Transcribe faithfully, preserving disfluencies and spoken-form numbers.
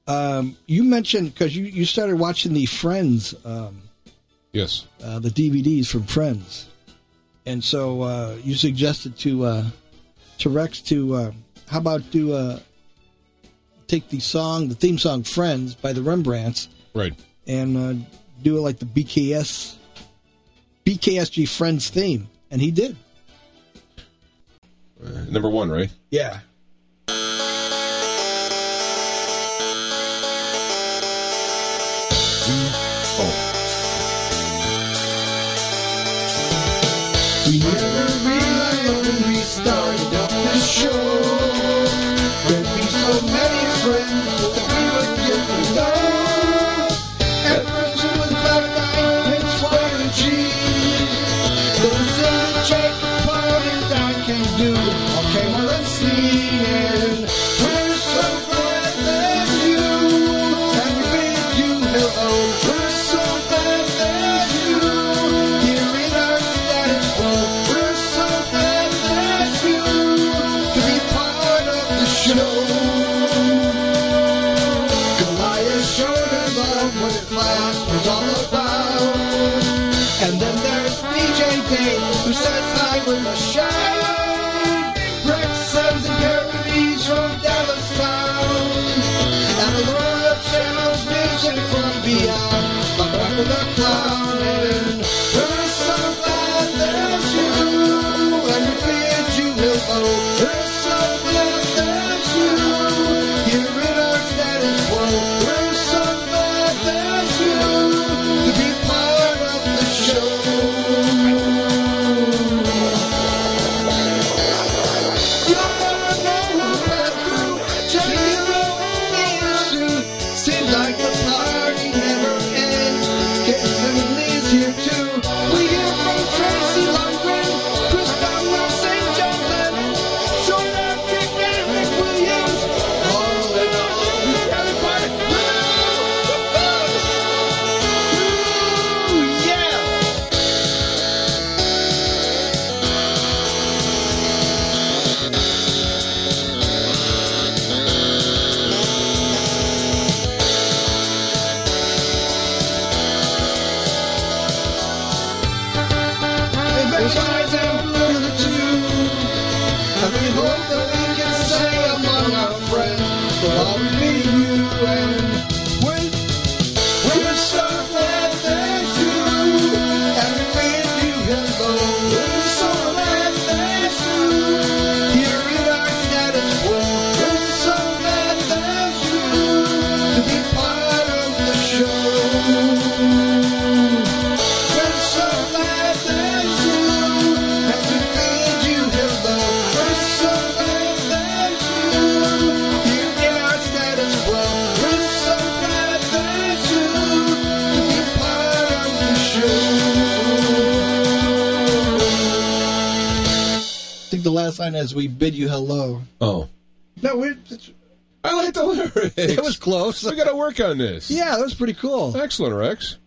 Um, you mentioned, because you, you started watching the Friends. Um, yes. Uh, the D V Ds from Friends. And so uh, you suggested to uh, to Rex to, uh, how about do uh, take the song, the theme song Friends by the Rembrandts. Right. And uh, do it like the B K S, B K S G Friends theme. And he did. Uh, number one, right? Yeah. We never realized when we started up this show there'd be so many friends that we would get to know. At first it was Black Knight and Squire and Cheese. Those in the Jake Paul and Don can do. Okay, well let's see it. We're so glad that you and we bid you hello. We're so glad that you here in our status quo. We're so glad that you to be part of the show. Goliath showed us love what the class was all about. And then there's D J Dave who says hi with a shout. Rex Sims and parodies from Dallas town. And the Laura channels music from beyond. Like Rock of the Clown. And we're so glad there's you. And we bid you hello. We're so glad there's you. Here in our status quo. We're so glad there's you. To be part of the show. You'll never know who passed through. Johnny Rowe, seems like the party never ends. Kevin Lee's here too. We hear from Tracy Lundgren, Chris Donald, Saint John Lennon, Sean Patrick, and Rick Williams. All in all, we're really quite Ooh, yeah. Adventures and Blue too. And we hope that we can say among our friends we'll always be you and we're, we're so glad there's you. And we bid you hello. We're so glad there's you. Here in our status quo. We're so glad there's you. To be part of the show. We're so glad there's you. And we bid you hello. We're so glad there's you. Here in our status quo. We're so glad there's you. To be part of the show. I think the last line is, we bid you hello. Oh. No, we, it's, I like the lyrics. it was close. We got to work on this. Yeah, that was pretty cool. Excellent, Rex.